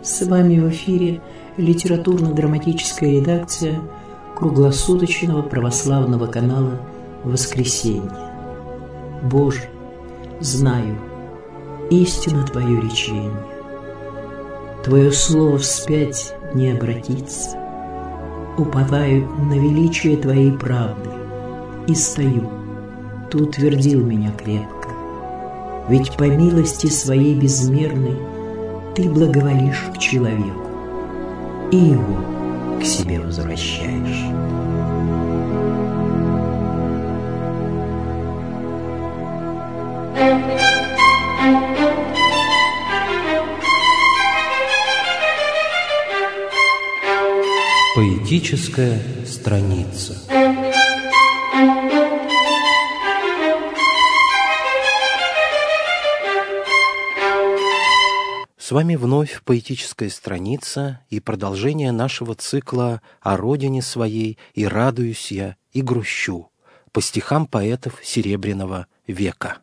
С вами в эфире литературно-драматическая редакция круглосуточного православного канала «Воскресенье». Боже, знаю, истинно Твое речение. Твое слово вспять не обратится. Уповаю на величие Твоей правды и стою. Ты утвердил меня крепко. Ведь по милости Своей безмерной Ты благоволишь к человеку и его к себе возвращаешь. Поэтическая страница. С вами вновь поэтическая страница и продолжение нашего цикла «О родине своей и радуюсь я, и грущу» по стихам поэтов Серебряного века.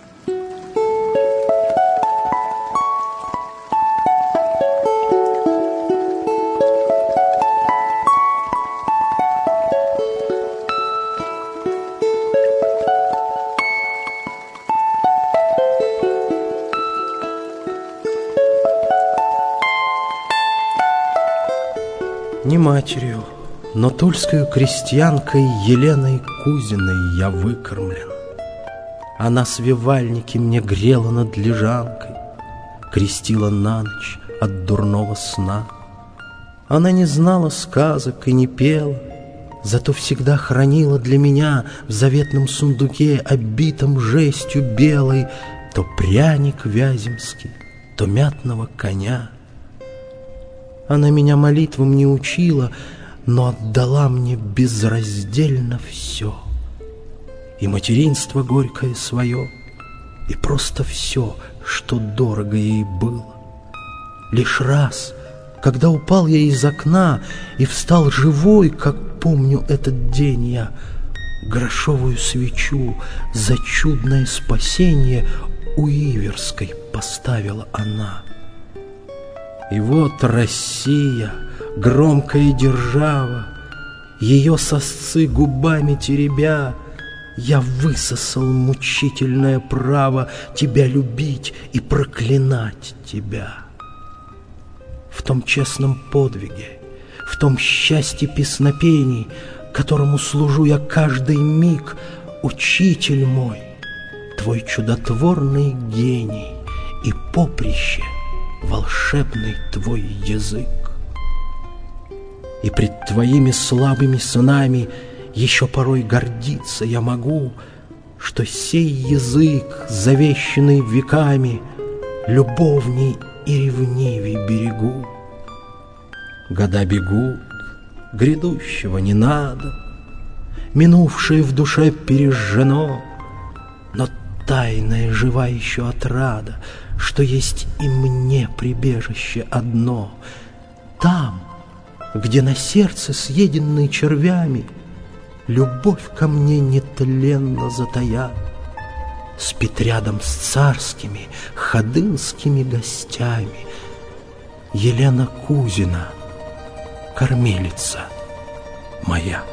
Не матерью, но тульскою крестьянкой Еленой Кузиной я выкормлен. Она свивальники мне грела над лежанкой, крестила на ночь от дурного сна. Она не знала сказок и не пела, зато всегда хранила для меня в заветном сундуке, оббитом жестью белой, то пряник вяземский, то мятного коня. Она меня молитвам не учила, но отдала мне безраздельно все. И материнство горькое свое, и просто все, что дорого ей было. Лишь раз, когда упал я из окна и встал живой, как помню этот день я, грошовую свечу за чудное спасение у Иверской поставила она. И вот Россия, громкая держава, ее сосцы губами теребя, я высосал мучительное право тебя любить и проклинать тебя. В том честном подвиге, в том счастье песнопений, которому служу я каждый миг, учитель мой, твой чудотворный гений и поприще волшебный твой язык. И пред твоими слабыми сынами еще порой гордиться я могу, что сей язык, завещанный веками, любовней и ревнивей берегу. Года бегут, грядущего не надо, минувшее в душе пережжено, но тайная жива еще отрада, что есть и мне прибежище одно. Там, где на сердце, съеденной червями, любовь ко мне нетленно затая, спит рядом с царскими ходынскими гостями Елена Кузина, кормилица моя.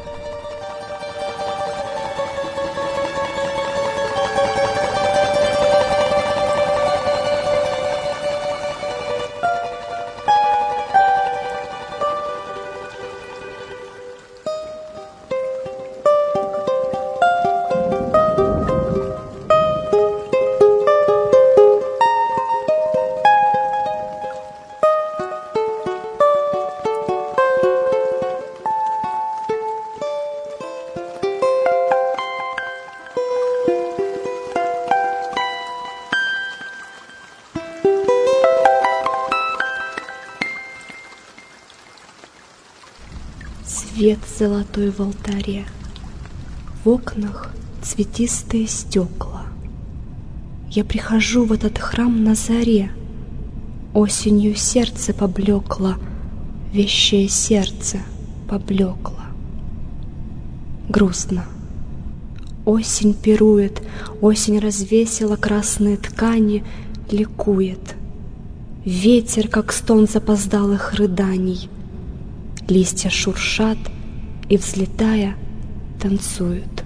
Свет золотой в алтаре, в окнах цветистые стекла. Я прихожу в этот храм на заре, осенью сердце поблекло, вещее сердце поблекло. Грустно. Осень пирует, осень развесила красные ткани, ликует. ветер, как стон запоздалых рыданий. Листья шуршат и, взлетая, танцуют.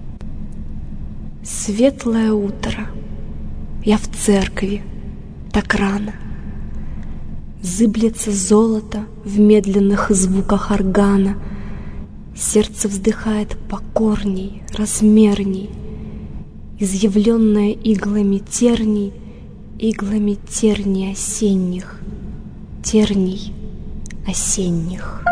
Светлое утро. Я в церкви, так рано. Зыблется золото в медленных звуках органа. Сердце вздыхает покорней, размерней, изъявленное иглами терний осенних, терний осенних.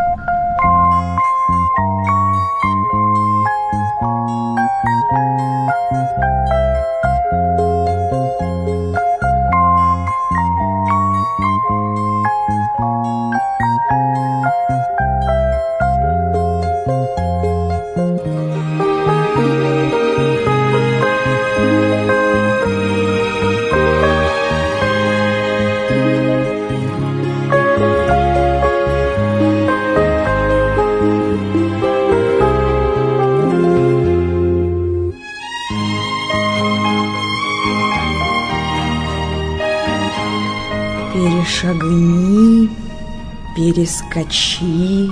Перешагни, перескочи,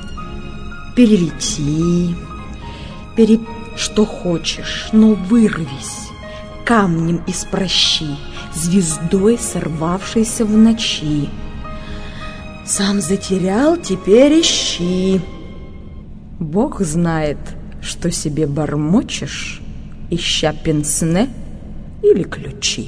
перелети, что хочешь, но вырвись, камнем из прощи, звездой, сорвавшейся в ночи. Сам затерял, теперь ищи. Бог знает, что себе бормочешь, ища пенсне или ключи.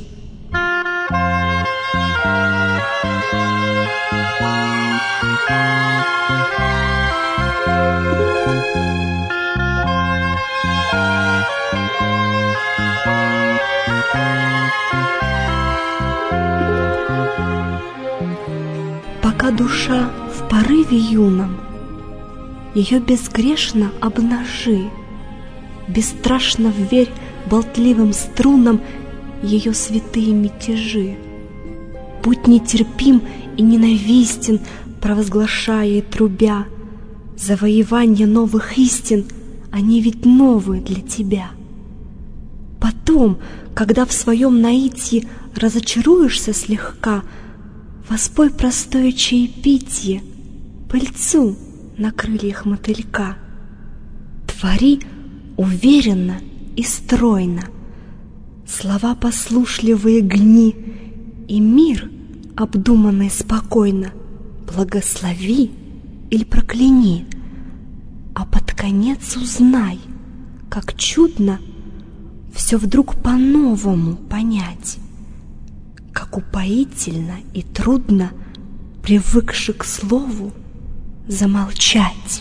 Пока душа в порыве юном, ее безгрешно обнажи, бесстрашно вверь болтливым струнам ее святые мятежи. Будь нетерпим и ненавистен, провозглашая и трубя, завоевание новых истин, они ведь новые для тебя. Потом, когда в своем наитии разочаруешься слегка, воспой простое чаепитие, пыльцу на крыльях мотылька. Твори уверенно и стройно, слова послушливые гни, и мир, обдуманный спокойно, благослови или прокляни, а под конец узнай, как чудно все вдруг по-новому понять, как упоительно и трудно, привыкши к слову, замолчать.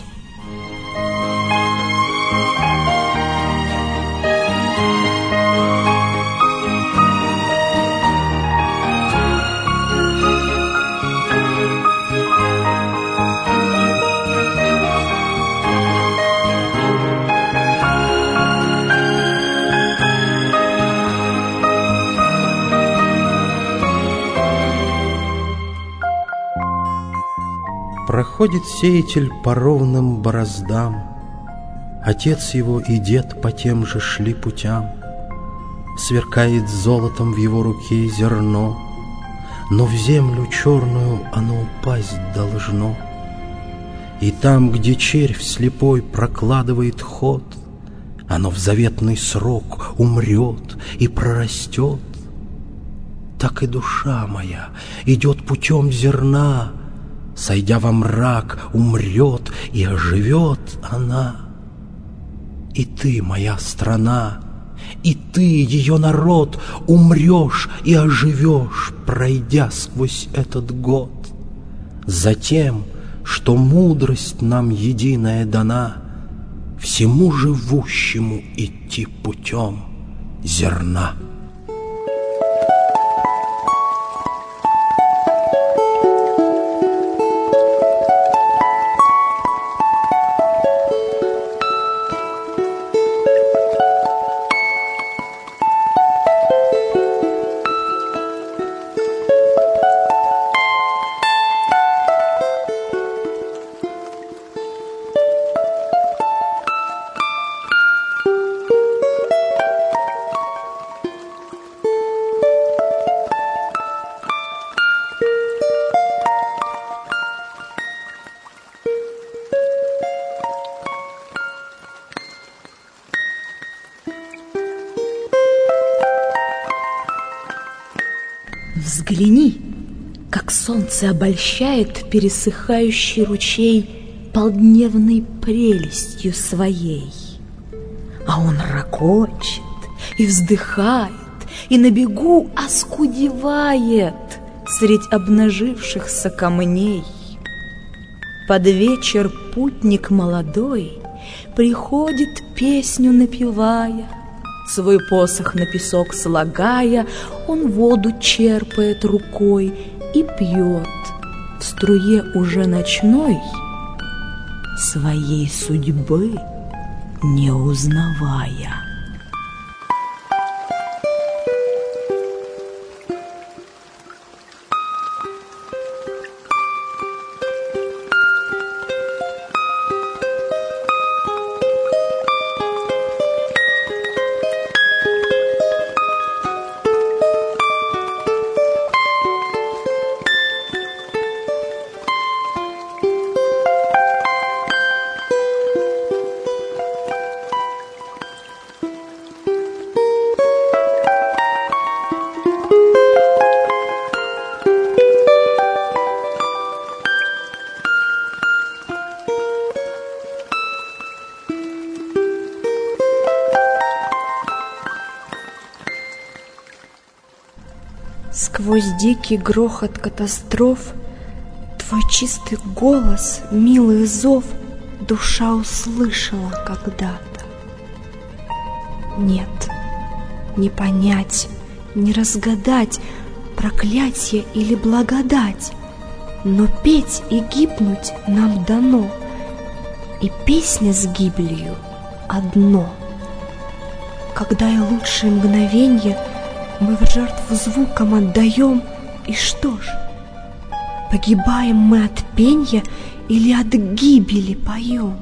Проходит сеятель по ровным бороздам, отец его и дед по тем же шли путям. Сверкает золотом в его руке зерно, но в землю черную оно упасть должно. И там, где червь слепой прокладывает ход, оно в заветный срок умрет и прорастет. Так и душа моя идет путем зерна, сойдя во мрак, умрет и оживет она. И ты, моя страна, и ты, ее народ, умрешь и оживешь, пройдя сквозь этот год. Затем, что мудрость нам единая дана, всему живущему идти путем зерна. Взгляни, как солнце обольщает пересыхающий ручей полдневной прелестью своей. А он ракочет и вздыхает, и на бегу оскудевает средь обнажившихся камней. Под вечер путник молодой приходит, песню напевая, свой посох на песок слагая, он воду черпает рукой и пьет в струе уже ночной, своей судьбы не узнавая. Сквозь дикий грохот катастроф твой чистый голос, милый зов, душа услышала когда-то. Нет, не понять, не разгадать, проклятие или благодать, но петь и гибнуть нам дано, и песня с гибелью одно. Когда и лучшие мгновенья мы в жертву звукам отдаем, и что ж, погибаем мы от пенья или от гибели поем?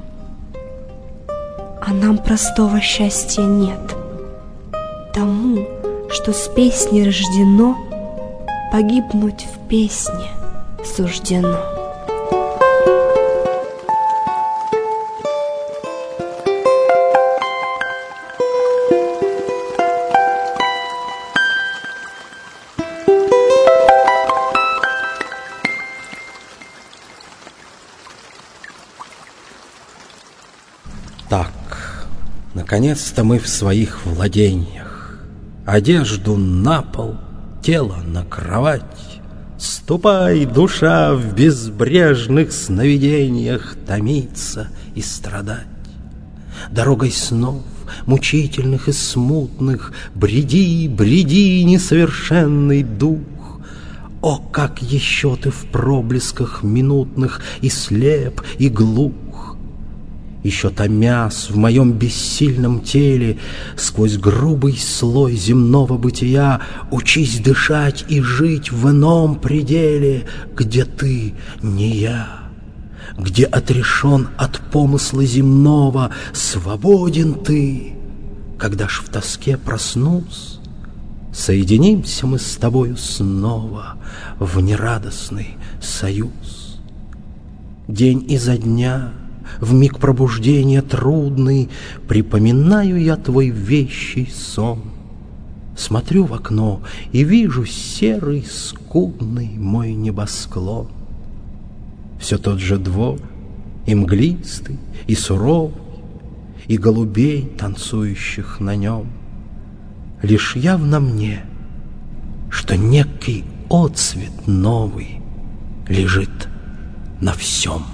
А нам простого счастья нет. Тому, что с песней рождено, погибнуть в песне суждено. Так, наконец-то мы в своих владениях. Одежду на пол, тело на кровать. Ступай, душа, в безбрежных сновидениях томиться и страдать. Дорогой снов, мучительных и смутных, бреди, бреди, несовершенный дух. О, как еще ты в проблесках минутных и слеп, и глух! Еще томясь в моем бессильном теле, сквозь грубый слой земного бытия, учись дышать и жить в ином пределе, где ты не я, где отрешен от помысла земного, свободен ты. Когда ж в тоске проснусь, соединимся мы с тобою снова в нерадостный союз. День изо дня, в миг пробуждения трудный, припоминаю я твой вещий сон. Смотрю в окно и вижу серый, скудный мой небосклон. Все тот же двор, и мглистый, и суровый, и голубей, танцующих на нем. Лишь явно мне, что некий отцвет новый лежит на всем.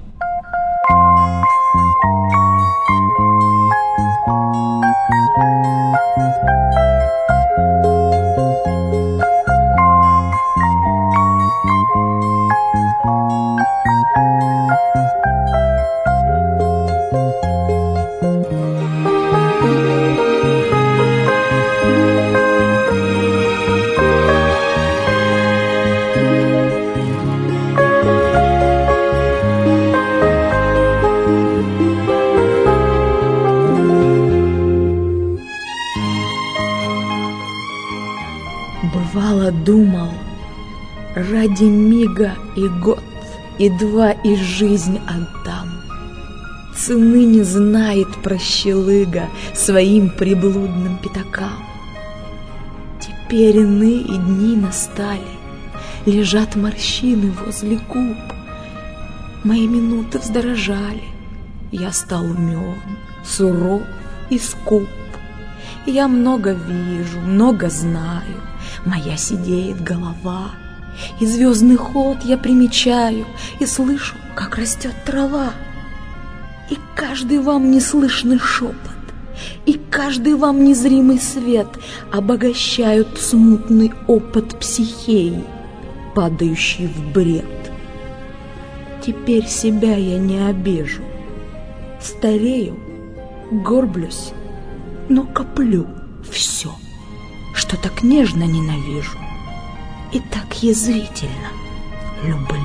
Бывало, думал, ради мига и год, и два, и жизнь отдам. Цены не знает прощелыга своим приблудным пятакам. Теперь иные дни настали, лежат морщины возле губ. Мои минуты вздорожали, я стал умен, суров и скуп. Я много вижу, много знаю, моя сидеет голова, и звездный ход я примечаю, и слышу, как растет трава. И каждый вам неслышный шепот, и каждый вам незримый свет обогащают смутный опыт психеи, падающий в бред. Теперь себя я не обижу, старею, горблюсь, но коплю все, что так нежно ненавижу и так язвительно люблю.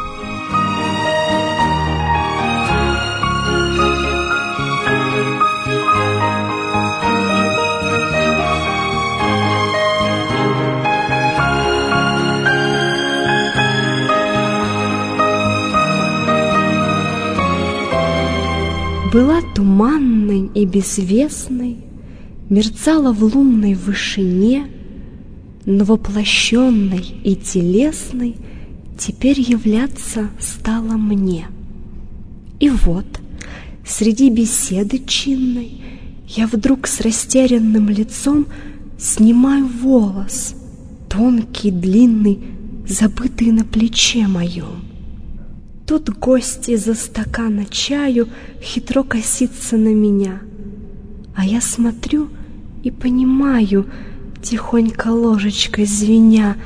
Была туманной и безвестной, мерцала в лунной вышине, но воплощенной и телесной теперь являться стала мне. И вот, среди беседы чинной, я вдруг с растерянным лицом снимаю волос, тонкий, длинный, забытый на плече моем. Тут гость из-за стакана чаю хитро косится на меня, а я смотрю и понимаю, тихонько ложечкой звеня: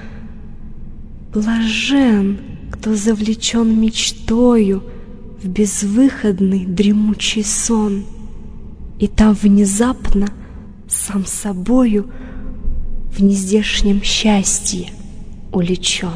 блажен, кто завлечен мечтою в безвыходный дремучий сон, и там внезапно сам собою в нездешнем счастье уличен.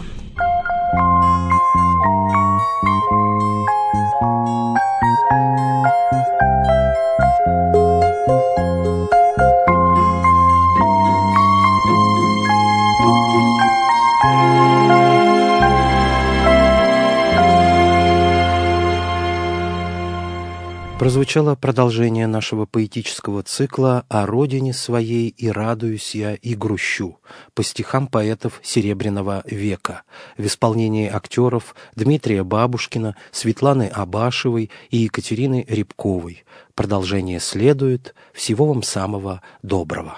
Прозвучало продолжение нашего поэтического цикла «О родине своей и радуюсь я, и грущу» по стихам поэтов Серебряного века в исполнении актеров Дмитрия Бабушкина, Светланы Абашевой и Екатерины Рябковой. Продолжение следует. Всего вам самого доброго.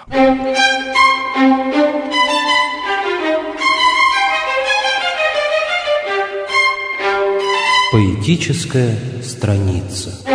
Поэтическая страница.